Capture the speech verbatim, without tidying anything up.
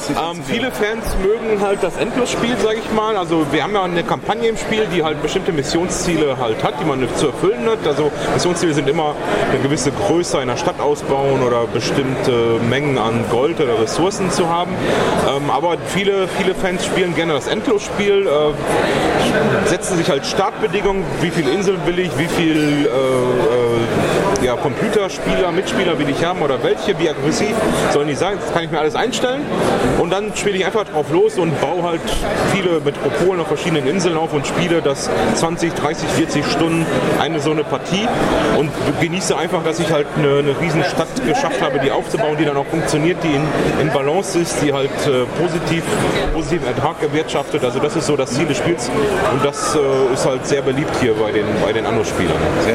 Ähm, viele Fans mögen halt das Endlosspiel, sage ich mal. Also wir haben ja eine Kampagne im Spiel, die halt bestimmte Missionsziele halt hat, die man zu erfüllen hat. Also Missionsziele sind immer eine gewisse Größe einer Stadt ausbauen oder bestimmte Mengen an Gold oder Ressourcen zu haben. Ähm, aber viele, viele Fans spielen gerne das Endlosspiel, äh, setzen sich halt Startbedingungen, wie viele Inseln will ich, wie viel äh, äh, ja, Computerspieler, Mitspieler will ich haben oder welche, wie aggressiv sollen die sein. Das kann ich mir alles einstellen und dann spiele ich einfach drauf los und baue halt viele Metropolen auf verschiedenen Inseln auf und spiele das zwanzig, dreißig, vierzig Stunden eine so eine Partie und genieße einfach, dass ich halt eine, eine riesen Stadt geschafft habe, die aufzubauen, die dann auch funktioniert, die in, in Balance ist, die halt äh, positiv, positiven Ertrag erwirtschaftet. Also das ist so das Ziel des Spiels und das äh, ist halt sehr beliebt hier bei den, bei den Anno-Spielern.